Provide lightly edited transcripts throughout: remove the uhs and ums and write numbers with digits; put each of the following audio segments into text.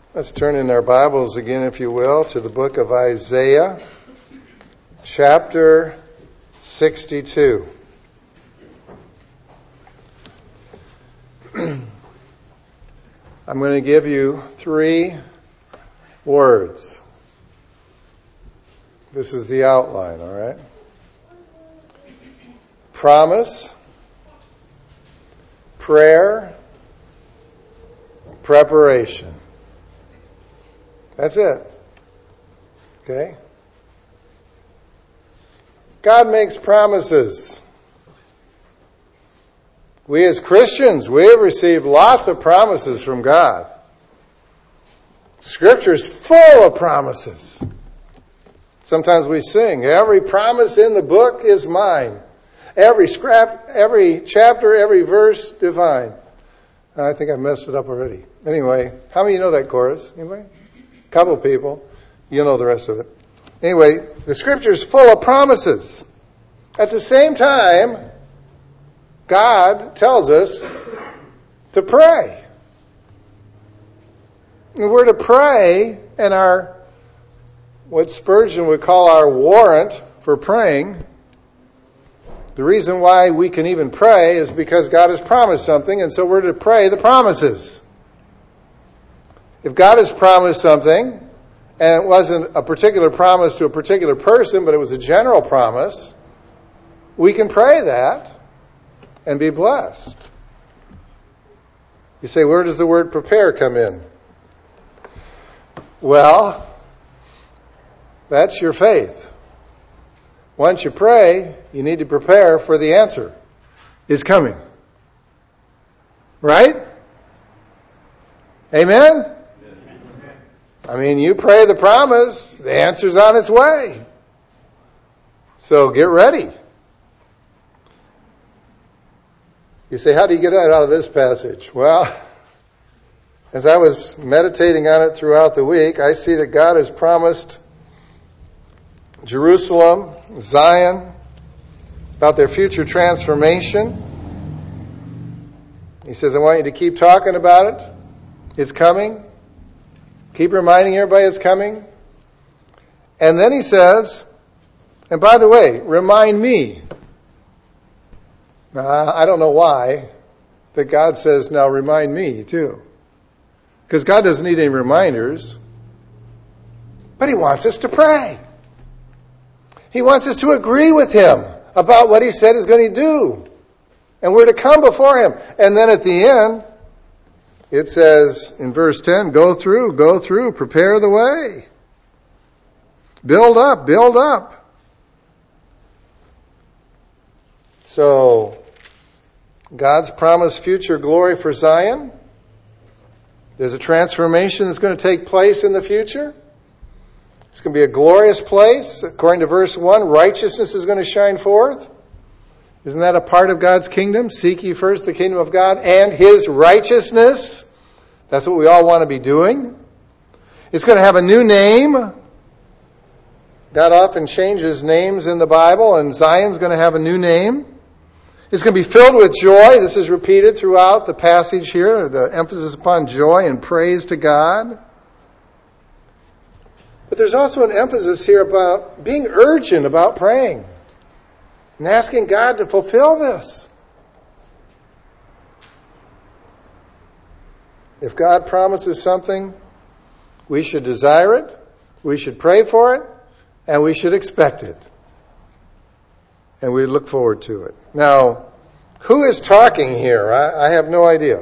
Let's turn in our Bibles again, if you will, to the book of Isaiah, chapter 62. I'm going to give you 3 words. This is the outline, all right? Promise, prayer, preparation. That's it. Okay? God makes promises. We as Christians, we have received lots of promises from God. Scripture's full of promises. Sometimes we sing, every promise in the book is mine. Every chapter, every verse divine. I think I messed it up already. Anyway, how many of you know that chorus? Anybody? A couple people. You'll know the rest of it. Anyway, the Scripture is full of promises. At the same time, God tells us to pray. And we're to pray, and what Spurgeon would call our warrant for praying. The reason why we can even pray is because God has promised something, and so we're to pray the promises. If God has promised something, and it wasn't a particular promise to a particular person, but it was a general promise, we can pray that and be blessed. You say, where does the word prepare come in? Well, that's your faith. Once you pray, you need to prepare for the answer. It's coming. Right? Amen? I mean, you pray the promise, the answer's on its way. So get ready. You say, how do you get that out of this passage? Well, as I was meditating on it throughout the week, I see that God has promised Jerusalem, Zion, about their future transformation. He says, I want you to keep talking about it. It's coming. Keep reminding everybody it's coming. And then he says, and by the way, remind me. Now, I don't know why, but God says, now remind me too. Because God doesn't need any reminders. But He wants us to pray. He wants us to agree with Him about what He said He's going to do. And we're to come before Him. And then at the end, it says in verse 10, go through, prepare the way. Build up. So, God's promised future glory for Zion. There's a transformation that's going to take place in the future. It's going to be a glorious place. According to verse 1, righteousness is going to shine forth. Isn't that a part of God's kingdom? Seek ye first the kingdom of God and His righteousness. That's what we all want to be doing. It's going to have a new name. God often changes names in the Bible, and Zion's going to have a new name. It's going to be filled with joy. This is repeated throughout the passage here, the emphasis upon joy and praise to God. But there's also an emphasis here about being urgent about praying and asking God to fulfill this. If God promises something, we should desire it, we should pray for it, and we should expect it. And we look forward to it. Now, who is talking here? I have no idea.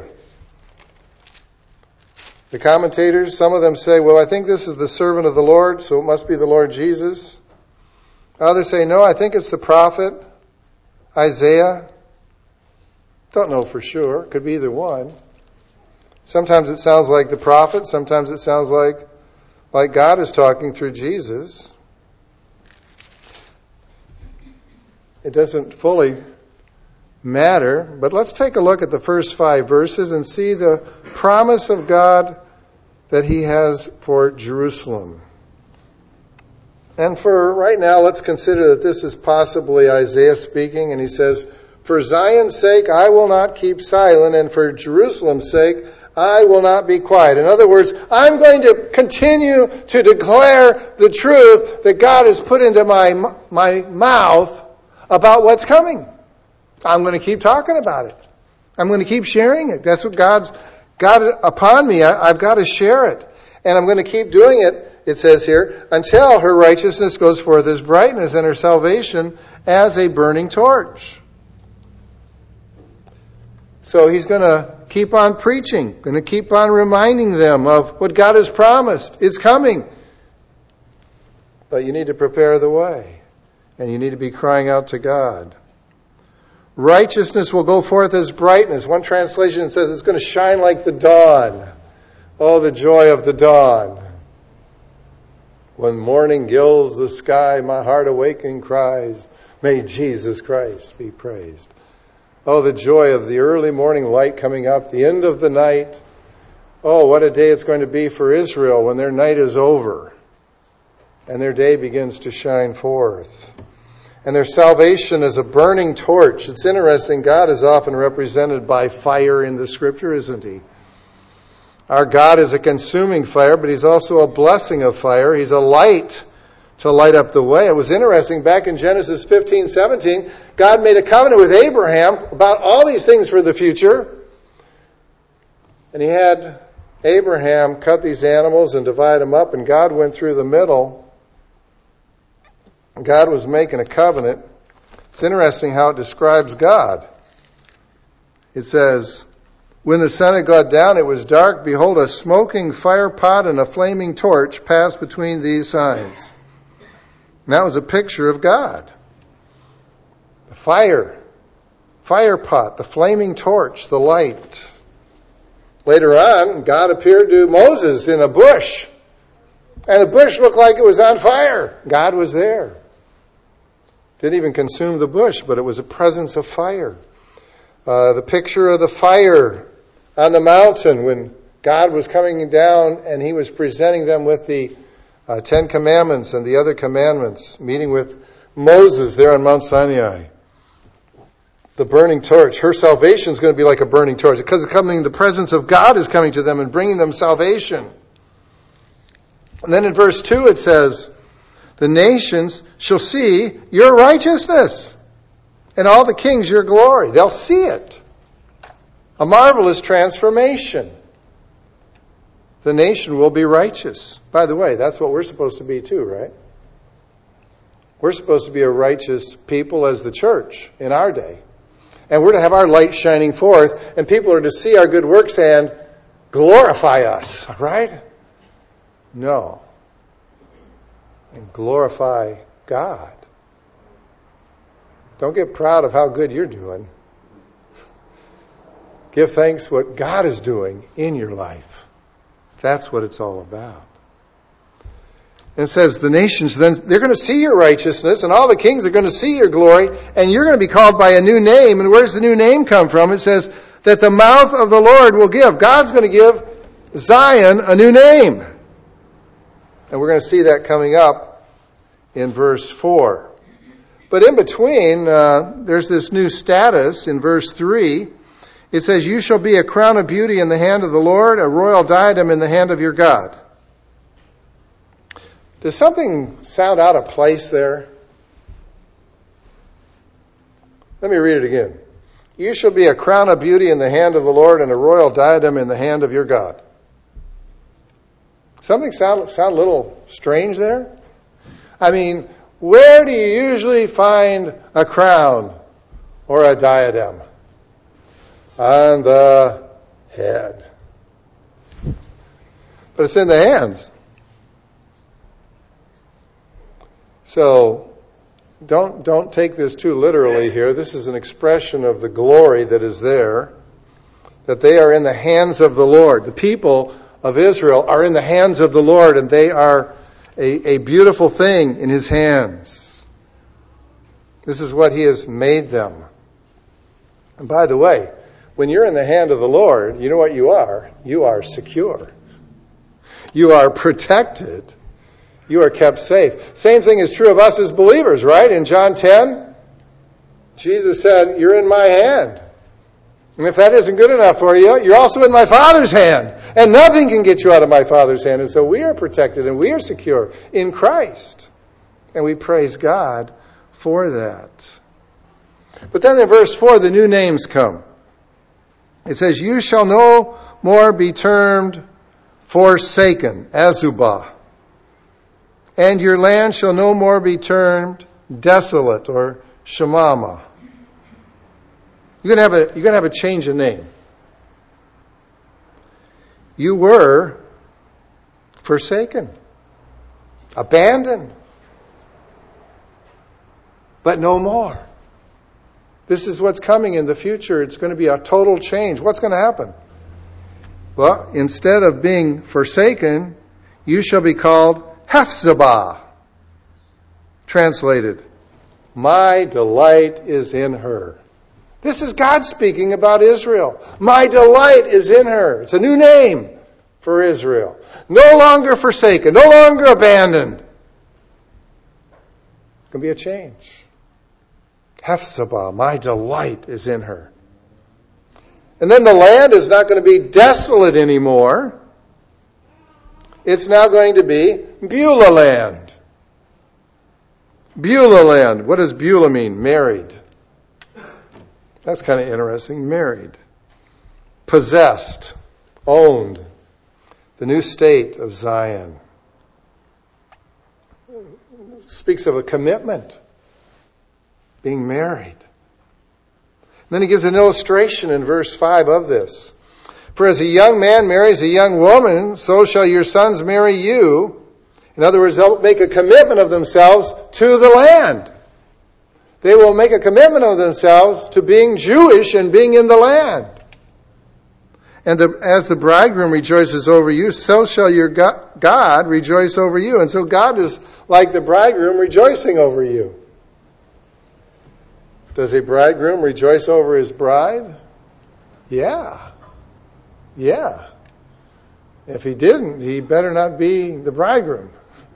The commentators, some of them say, well, I think this is the servant of the Lord, so it must be the Lord Jesus. Others say, no, I think it's the prophet, Isaiah. Don't know for sure. Could be either one. Sometimes it sounds like the prophet. Sometimes it sounds like God is talking through Jesus. It doesn't fully matter, but let's take a look at the first 5 verses and see the promise of God that He has for Jerusalem. And for right now, let's consider that this is possibly Isaiah speaking, and he says, for Zion's sake I will not keep silent, and for Jerusalem's sake I will not be quiet. In other words, I'm going to continue to declare the truth that God has put into my mouth about what's coming. I'm going to keep talking about it. I'm going to keep sharing it. That's what God's got upon me. I've got to share it. And I'm going to keep doing it, it says here, until her righteousness goes forth as brightness and her salvation as a burning torch. So he's going to keep on preaching, going to keep on reminding them of what God has promised. It's coming. But you need to prepare the way. And you need to be crying out to God. Righteousness will go forth as brightness. One translation says it's going to shine like the dawn. Oh, the joy of the dawn. When morning gilds the sky, my heart awakening cries, may Jesus Christ be praised. Oh, the joy of the early morning light coming up, the end of the night. Oh, what a day it's going to be for Israel when their night is over and their day begins to shine forth. And their salvation is a burning torch. It's interesting, God is often represented by fire in the Scripture, isn't He? Our God is a consuming fire, but He's also a blessing of fire. He's a light to light up the way. It was interesting, back in Genesis 15:17, God made a covenant with Abraham about all these things for the future. And He had Abraham cut these animals and divide them up, and God went through the middle. God was making a covenant. It's interesting how it describes God. It says, when the sun had gone down, it was dark. Behold, a smoking fire pot and a flaming torch passed between these sides. And that was a picture of God. The fire pot, the flaming torch, the light. Later on, God appeared to Moses in a bush. And the bush looked like it was on fire. God was there. Didn't even consume the bush, but it was a presence of fire. The picture of the fire on the mountain when God was coming down and He was presenting them with the Ten Commandments and the other commandments, meeting with Moses there on Mount Sinai. The burning torch. Her salvation is going to be like a burning torch because the presence of God is coming to them and bringing them salvation. And then in verse 2 it says, the nations shall see your righteousness, and all the kings your glory. They'll see it. A marvelous transformation. The nation will be righteous. By the way, that's what we're supposed to be too, right? We're supposed to be a righteous people as the church in our day. And we're to have our light shining forth, and people are to see our good works and glorify us, right? No. And glorify God. Don't get proud of how good you're doing. Give thanks what God is doing in your life. That's what it's all about. And it says the nations, then they're going to see your righteousness, and all the kings are going to see your glory, and you're going to be called by a new name. And where does the new name come from? It says that the mouth of the Lord will give. God's going to give Zion a new name. And we're going to see that coming up in verse 4. But in between, there's this new status in verse 3. It says, you shall be a crown of beauty in the hand of the Lord, a royal diadem in the hand of your God. Does something sound out of place there? Let me read it again. You shall be a crown of beauty in the hand of the Lord and a royal diadem in the hand of your God. Something sound a little strange there? I mean, where do you usually find a crown or a diadem? On the head. But it's in the hands. So, don't take this too literally here. This is an expression of the glory that is there. That they are in the hands of the Lord. The people of Israel are in the hands of the Lord, and they are a beautiful thing in His hands. This is what He has made them. And by the way, when you're in the hand of the Lord, you know what you are? You are secure. You are protected. You are kept safe. Same thing is true of us as believers, right? In John 10, Jesus said, you're in my hand. And if that isn't good enough for you, you're also in my Father's hand. And nothing can get you out of my Father's hand. And so we are protected and we are secure in Christ. And we praise God for that. But then in verse 4, the new names come. It says, you shall no more be termed forsaken, Azubah. And your land shall no more be termed desolate, or Shemama. You're going to have a change of name. You were forsaken, abandoned, but no more. This is what's coming in the future. It's going to be a total change. What's going to happen? Well, instead of being forsaken, you shall be called Hephzibah. Translated, my delight is in her. This is God speaking about Israel. My delight is in her. It's a new name for Israel. No longer forsaken, no longer abandoned. It's going to be a change. Hephzibah, my delight is in her. And then the land is not going to be desolate anymore. It's now going to be Beulah land. Beulah land. What does Beulah mean? Married. That's kind of interesting. Married. Possessed. Owned. The new state of Zion. It speaks of a commitment. Being married. Then he gives an illustration in verse 5 of this. For as a young man marries a young woman, so shall your sons marry you. In other words, they'll make a commitment of themselves to the land. They will make a commitment of themselves to being Jewish and being in the land. And as the bridegroom rejoices over you, so shall your God rejoice over you. And so God is like the bridegroom rejoicing over you. Does a bridegroom rejoice over his bride? Yeah. Yeah. If he didn't, he better not be the bridegroom.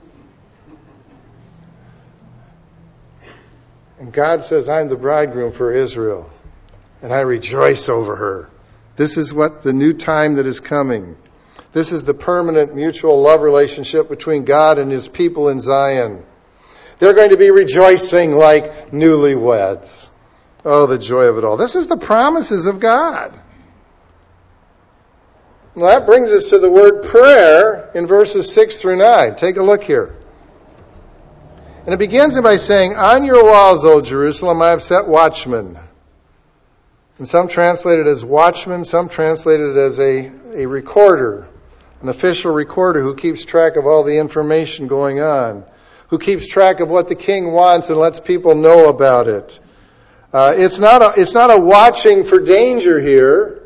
And God says, I'm the bridegroom for Israel, and I rejoice over her. This is what the new time that is coming. This is the permanent mutual love relationship between God and his people in Zion. They're going to be rejoicing like newlyweds. Oh, the joy of it all. This is the promises of God. Well, that brings us to the word prayer in verses 6 through 9. Take a look here. And it begins by saying, on your walls, O Jerusalem, I have set watchmen. And some translate it as watchman, some translate it as a recorder, an official recorder who keeps track of all the information going on, who keeps track of what the king wants and lets people know about it. It's not a watching for danger here.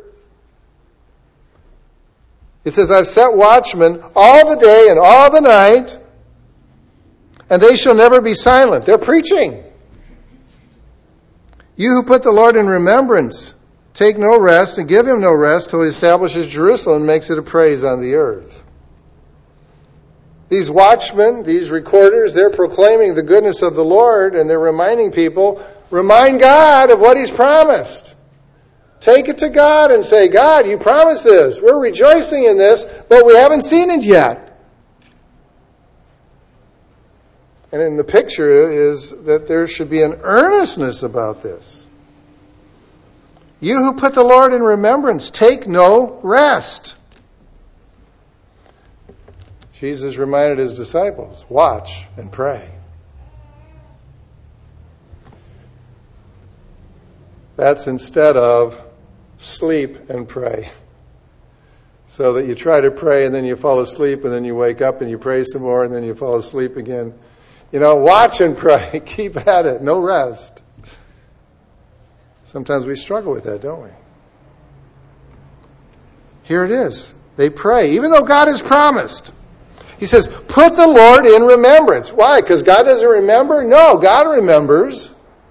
It says, I've set watchmen all the day and all the night, and they shall never be silent. They're preaching. You who put the Lord in remembrance, take no rest and give him no rest till he establishes Jerusalem and makes it a praise on the earth. These watchmen, these recorders, they're proclaiming the goodness of the Lord, and they're reminding people, remind God of what he's promised. Take it to God and say, God, you promised this. We're rejoicing in this, but we haven't seen it yet. And in the picture is that there should be an earnestness about this. You who put the Lord in remembrance, take no rest. Jesus reminded his disciples, watch and pray. That's instead of sleep and pray. So that you try to pray and then you fall asleep and then you wake up and you pray some more and then you fall asleep again. You know, watch and pray. Keep at it. No rest. Sometimes we struggle with that, don't we? Here it is. They pray, even though God has promised. He says, put the Lord in remembrance. Why? Because God doesn't remember? No, God remembers.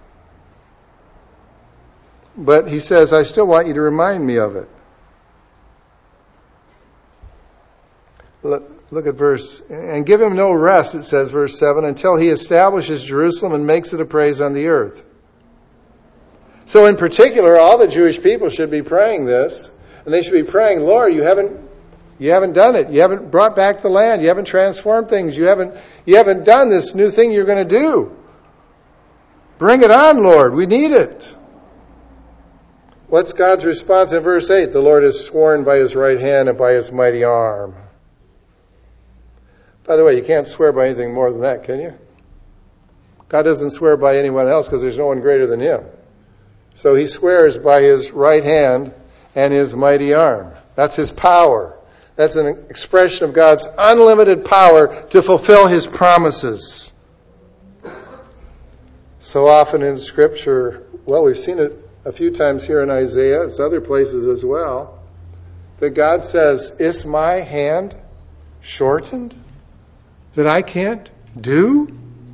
But he says, I still want you to remind me of it. Look at verse, and give him no rest, it says, verse 7, until he establishes Jerusalem and makes it a praise on the earth. So in particular, all the Jewish people should be praying this, and they should be praying, Lord, you haven't done it. You haven't brought back the land. You haven't transformed things. You haven't done this new thing you're going to do. Bring it on, Lord. We need it. What's God's response in verse 8? The Lord has sworn by his right hand and by his mighty arm. By the way, you can't swear by anything more than that, can you? God doesn't swear by anyone else because there's no one greater than him. So he swears by his right hand and his mighty arm. That's his power. That's an expression of God's unlimited power to fulfill his promises. So often in Scripture, well, we've seen it a few times here in Isaiah, it's other places as well, that God says, is my hand shortened that I can't do?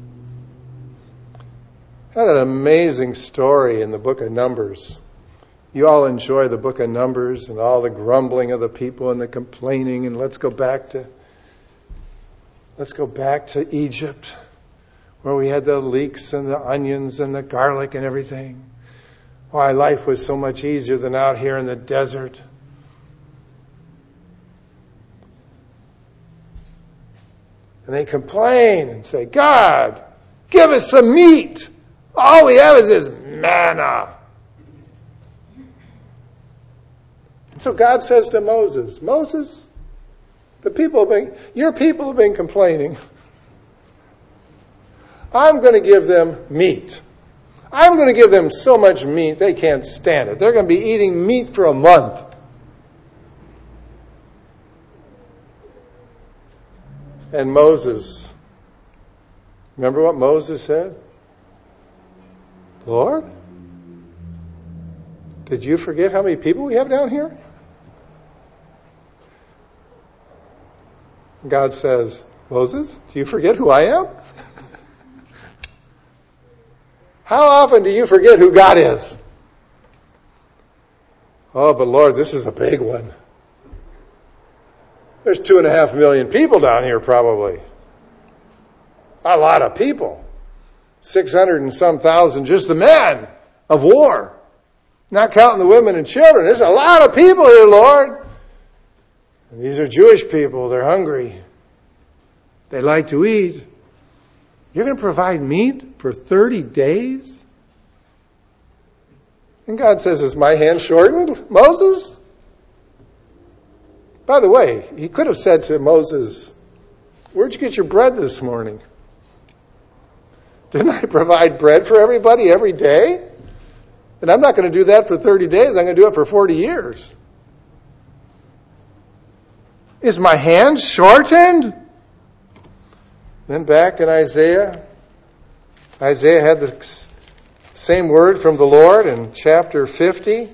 That amazing story in the book of Numbers. You all enjoy the book of Numbers and all the grumbling of the people and the complaining, and let's go back to Egypt, where we had the leeks and the onions and the garlic and everything. Why, life was so much easier than out here in the desert. And they complain and say, God, give us some meat. All we have is this manna. And so God says to Moses, Moses, your people have been complaining. I'm going to give them meat. I'm going to give them so much meat they can't stand it. They're going to be eating meat for a month. And Moses, remember what Moses said? Lord, did you forget how many people we have down here? God says, Moses, do you forget who I am? How often do you forget who God is? Oh, but Lord, this is a big one. There's 2.5 million people down here probably. A lot of people. 600 and some thousand, just the men of war. Not counting the women and children. There's a lot of people here, Lord. And these are Jewish people. They're hungry. They like to eat. You're going to provide meat for 30 days? And God says, is my hand shortened, Moses? By the way, he could have said to Moses, where'd you get your bread this morning? Didn't I provide bread for everybody every day? And I'm not going to do that for 30 days. I'm going to do it for 40 years. Is my hand shortened? Then back in Isaiah had the same word from the Lord in chapter 50.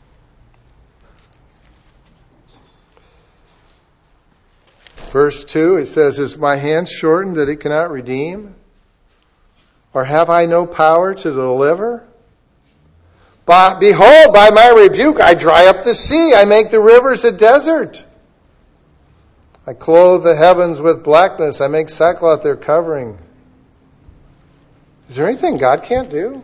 Verse 2, it says, is my hand shortened that it cannot redeem? Or have I no power to deliver? But behold, by my rebuke I dry up the sea. I make the rivers a desert. I clothe the heavens with blackness. I make sackcloth their covering. Is there anything God can't do?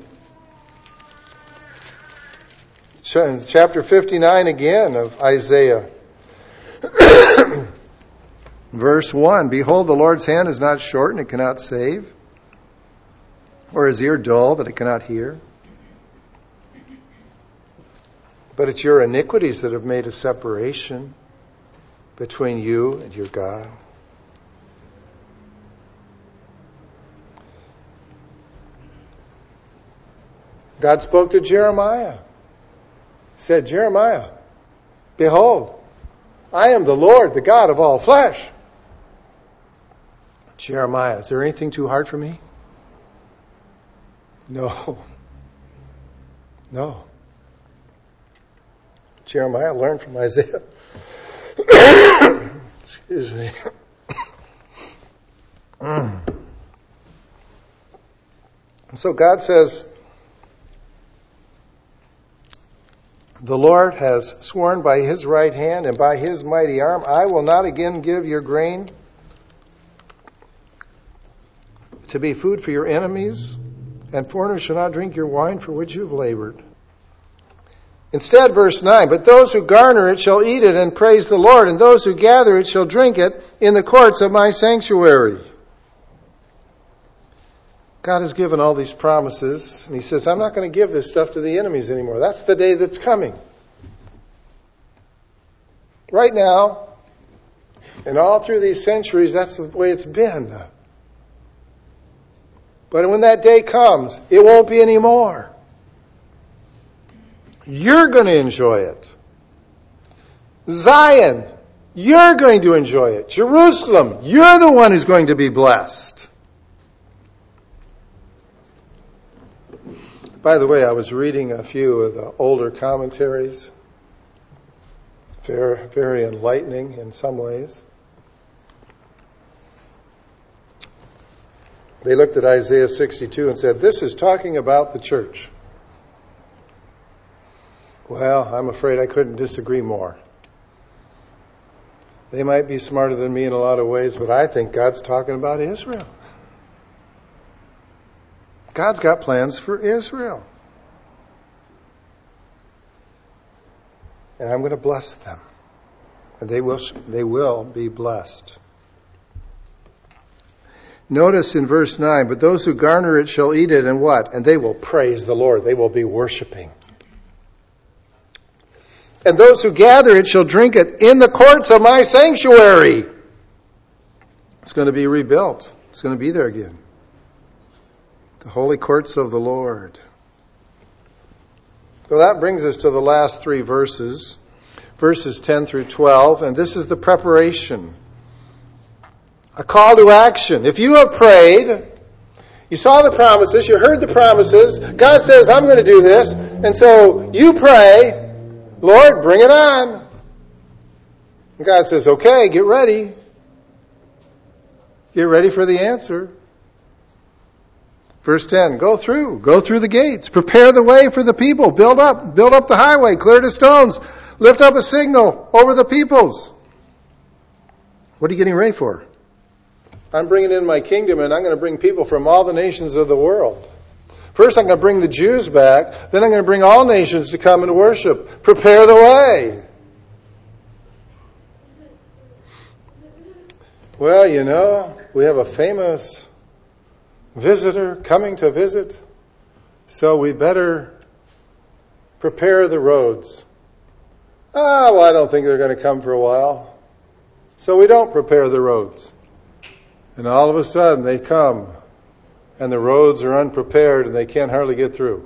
In chapter 59 again of Isaiah. Verse 1, behold, the Lord's hand is not short and it cannot save, or his ear dull that it cannot hear. But it's your iniquities that have made a separation between you and your God. God spoke to Jeremiah. He said, Jeremiah, behold, I am the Lord, the God of all flesh. Jeremiah, is there anything too hard for me? No. Jeremiah learned from Isaiah. Excuse me. And so God says, the Lord has sworn by his right hand and by his mighty arm, I will not again give your grain to be food for your enemies, and foreigners shall not drink your wine for which you have labored. Instead, verse 9, but those who garner it shall eat it and praise the Lord, and those who gather it shall drink it in the courts of my sanctuary. God has given all these promises, and he says, I'm not going to give this stuff to the enemies anymore. That's the day that's coming. Right now, and all through these centuries, that's the way it's been. But when that day comes, it won't be anymore. You're going to enjoy it. Zion, you're going to enjoy it. Jerusalem, you're the one who's going to be blessed. By the way, I was reading a few of the older commentaries. Very, very enlightening in some ways. They looked at Isaiah 62 and said, this is talking about the church. Well, I'm afraid I couldn't disagree more. They might be smarter than me in a lot of ways, but I think God's talking about Israel. God's got plans for Israel. And I'm going to bless them. And they will be blessed. Notice in verse 9, but those who garner it shall eat it, and what? And they will praise the Lord. They will be worshiping. And those who gather it shall drink it in the courts of my sanctuary. It's going to be rebuilt. It's going to be there again. The holy courts of the Lord. So that brings us to the last three verses. Verses 10 through 12. And this is the preparation. A call to action. If you have prayed, you saw the promises, you heard the promises, God says, I'm going to do this. And so you pray, Lord, bring it on. And God says, okay, get ready. Get ready for the answer. Verse 10, go through the gates, prepare the way for the people, build up the highway, clear the stones, lift up a signal over the peoples. What are you getting ready for? I'm bringing in my kingdom, and I'm going to bring people from all the nations of the world. First, I'm going to bring the Jews back. Then I'm going to bring all nations to come and worship. Prepare the way. Well, you know, we have a famous visitor coming to visit, so we better prepare the roads. Well, I don't think they're going to come for a while. So we don't prepare the roads. And all of a sudden they come, and the roads are unprepared, and they can't hardly get through.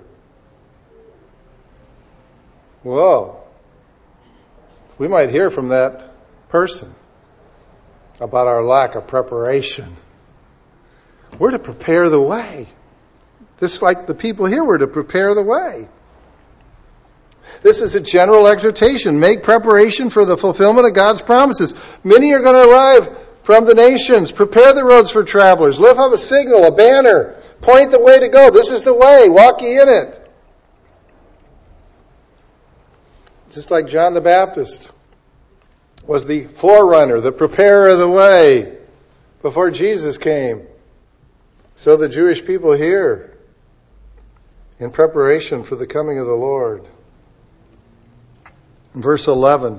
Whoa. We might hear from that person about our lack of preparation. We're to prepare the way. Just like the people here were to prepare the way. This is a general exhortation. Make preparation for the fulfillment of God's promises. Many are going to arrive from the nations. Prepare the roads for travelers. Lift up a signal, a banner. Point the way to go. This is the way. Walk ye in it. Just like John the Baptist was the forerunner, the preparer of the way before Jesus came. So the Jewish people here, in preparation for the coming of the Lord. Verse 11.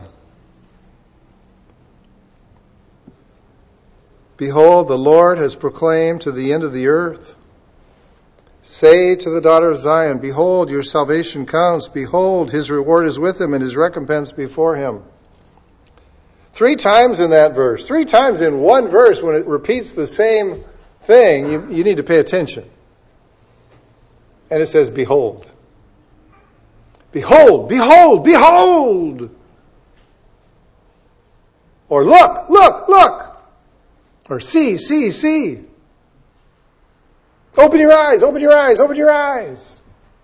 Behold, the Lord has proclaimed to the end of the earth. Say to the daughter of Zion, behold, your salvation comes. Behold, his reward is with him and his recompense before him. 3 times in that verse, 3 times in one verse, when it repeats the same thing, you need to pay attention. And it says, behold. Behold, behold, behold. Or look, look, look. Or see, see, see. Open your eyes, open your eyes, open your eyes.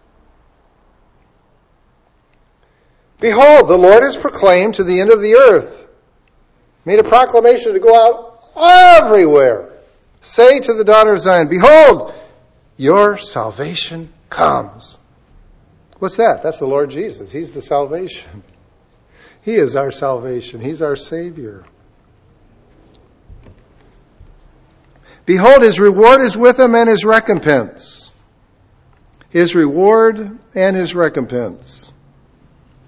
Behold, the Lord has proclaimed to the end of the earth. Made a proclamation to go out everywhere. Say to the daughter of Zion, behold, your salvation comes. What's that? That's the Lord Jesus. He's the salvation. He is our salvation. He's our Savior. Behold, his reward is with him and his recompense. His reward and his recompense.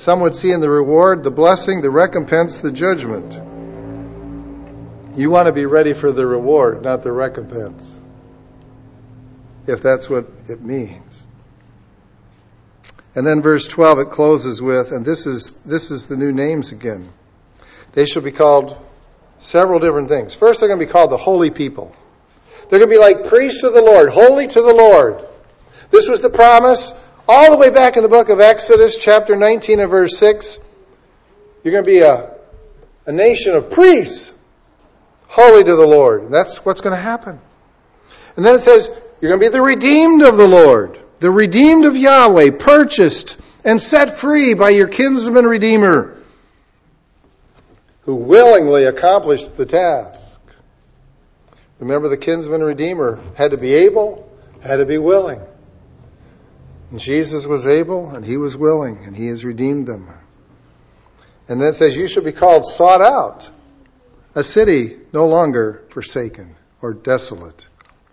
Some would see in the reward the blessing, the recompense, the judgment. You want to be ready for the reward, not the recompense, if that's what it means. And then verse 12, it closes with, and this is the new names again. They shall be called several different things. First, they're going to be called the holy people. They're going to be like priests of the Lord, holy to the Lord. This was the promise all the way back in the book of Exodus, chapter 19 and verse 6. You're going to be a nation of priests, holy to the Lord. And that's what's going to happen. And then it says, you're going to be the redeemed of the Lord, the redeemed of Yahweh, purchased and set free by your kinsman redeemer, who willingly accomplished the task. Remember, the kinsman redeemer had to be able, had to be willing. And Jesus was able, and he was willing, and he has redeemed them. And then it says, you shall be called sought out, a city no longer forsaken or desolate.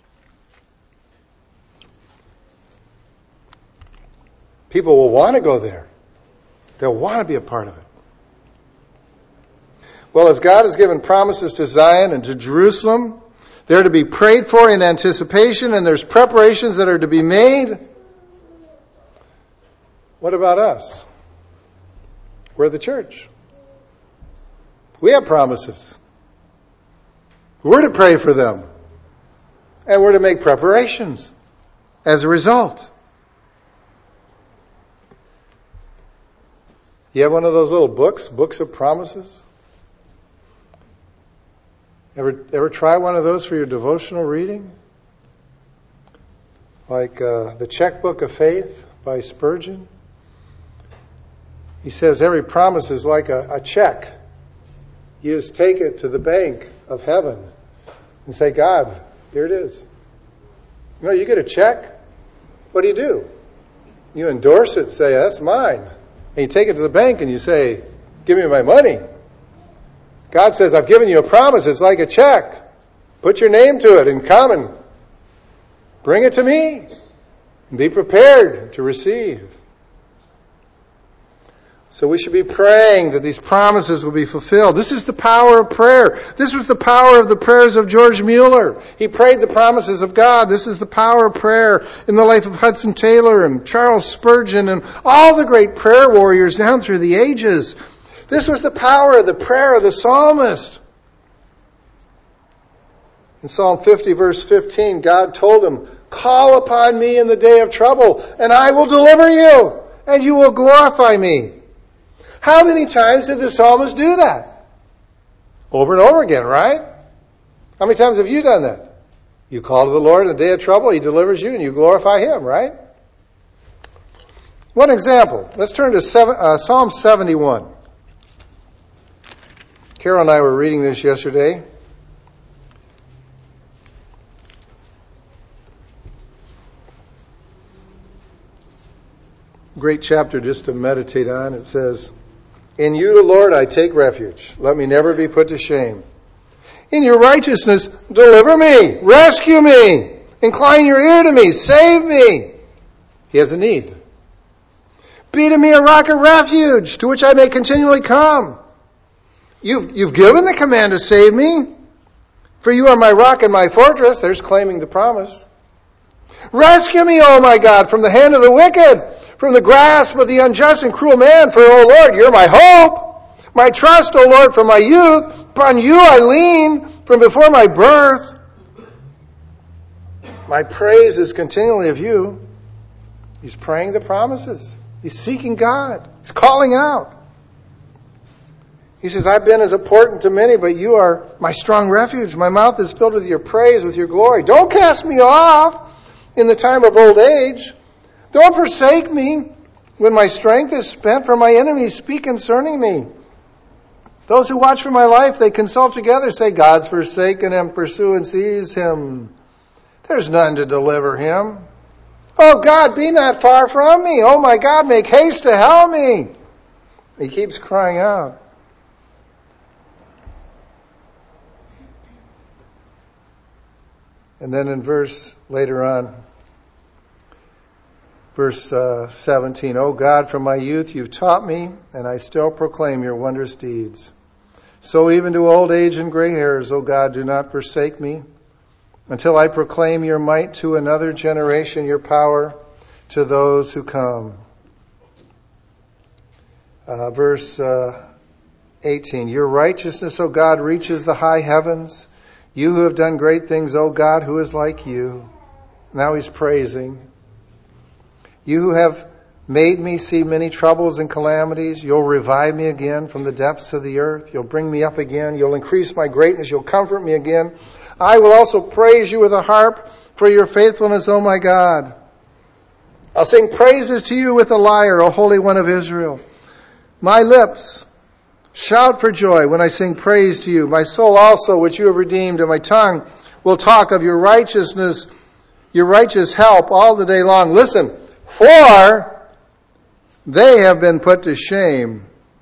People will want to go there. They'll want to be a part of it. Well, as God has given promises to Zion and to Jerusalem, they're to be prayed for in anticipation, and there's preparations that are to be made. What about us? We're the church. We have promises. We're to pray for them. And we're to make preparations as a result. You have one of those little books of promises? Ever try one of those for your devotional reading? Like the Checkbook of Faith by Spurgeon. He says every promise is like a check. You just take it to the bank of heaven and say, God, here it is. You know, you get a check. What do? You endorse it, say, that's mine. And you take it to the bank and you say, give me my money. God says, I've given you a promise. It's like a check. Put your name to it and come and bring it to me. And be prepared to receive. So we should be praying that these promises will be fulfilled. This is the power of prayer. This was the power of the prayers of George Mueller. He prayed the promises of God. This is the power of prayer in the life of Hudson Taylor and Charles Spurgeon and all the great prayer warriors down through the ages. This was the power of the prayer of the psalmist. In Psalm 50, verse 15, God told him, call upon me in the day of trouble, and I will deliver you, and you will glorify me. How many times did the psalmist do that? Over and over again, right? How many times have you done that? You call to the Lord in the day of trouble, he delivers you, and you glorify him, right? One example. Let's turn to Psalm 71. Carol and I were reading this yesterday. Great chapter just to meditate on. It says, in you, the Lord, I take refuge. Let me never be put to shame. In your righteousness, deliver me. Rescue me. Incline your ear to me. Save me. He has a need. Be to me a rock of refuge, to which I may continually come. You've given the command to save me. For you are my rock and my fortress. There's claiming the promise. Rescue me, O my God, from the hand of the wicked, from the grasp of the unjust and cruel man. For, O Lord, you're my hope, my trust, O Lord, from my youth. Upon you I lean from before my birth. My praise is continually of you. He's praying the promises. He's seeking God. He's calling out. He says, I've been as a portent to many, but you are my strong refuge. My mouth is filled with your praise, with your glory. Don't cast me off in the time of old age. Don't forsake me when my strength is spent, for my enemies speak concerning me. Those who watch for my life, they consult together, say, God's forsaken him, pursue and seize him. There's none to deliver him. Oh God, be not far from me. Oh my God, make haste to help me. He keeps crying out. And then in verse later on, Verse 17, O God, from my youth you've taught me, and I still proclaim your wondrous deeds. So even to old age and gray hairs, O God, do not forsake me, until I proclaim your might to another generation, your power to those who come. Verse 18, your righteousness, O God, reaches the high heavens. You who have done great things, O God, who is like you? Now he's praising. You who have made me see many troubles and calamities, you'll revive me again from the depths of the earth. You'll bring me up again. You'll increase my greatness. You'll comfort me again. I will also praise you with a harp for your faithfulness, O my God. I'll sing praises to you with a lyre, O Holy One of Israel. My lips shout for joy when I sing praise to you. My soul also, which you have redeemed, and my tongue will talk of your righteousness, your righteous help all the day long. Listen, for they have been put to shame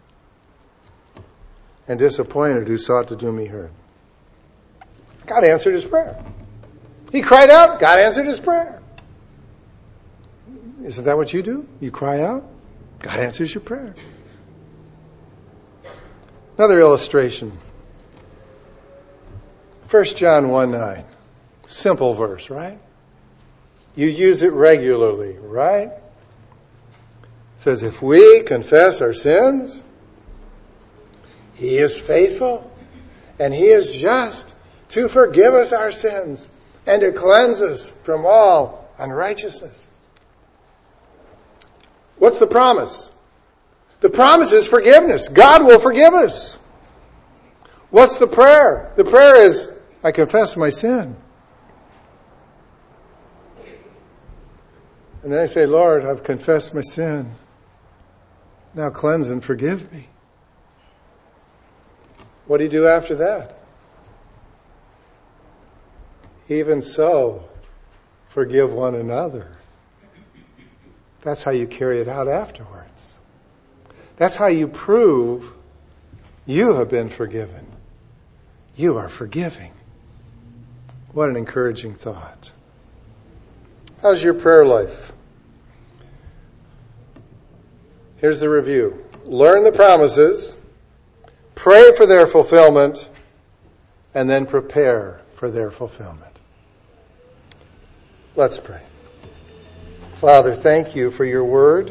and disappointed who sought to do me hurt. God answered his prayer. He cried out, God answered his prayer. Isn't that what you do? You cry out, God answers your prayer. Another illustration. 1 John 1:9. Simple verse, right? You use it regularly, right? It says, if we confess our sins, he is faithful and he is just to forgive us our sins and to cleanse us from all unrighteousness. What's the promise? The promise is forgiveness. God will forgive us. What's the prayer? The prayer is, I confess my sin. And then I say, Lord, I've confessed my sin. Now cleanse and forgive me. What do you do after that? Even so, forgive one another. That's how you carry it out afterwards. That's how you prove you have been forgiven. You are forgiving. What an encouraging thought. How's your prayer life? Here's the review. Learn the promises, pray for their fulfillment, and then prepare for their fulfillment. Let's pray. Father, thank you for your word.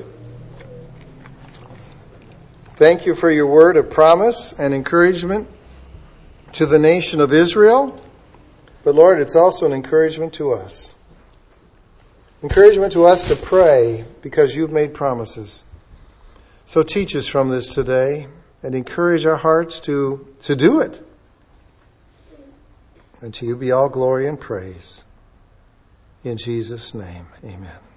Thank you for your word of promise and encouragement to the nation of Israel. But Lord, it's also an encouragement to us. Encouragement to us to pray because you've made promises. So teach us from this today and encourage our hearts to do it. And to you be all glory and praise. In Jesus' name, amen.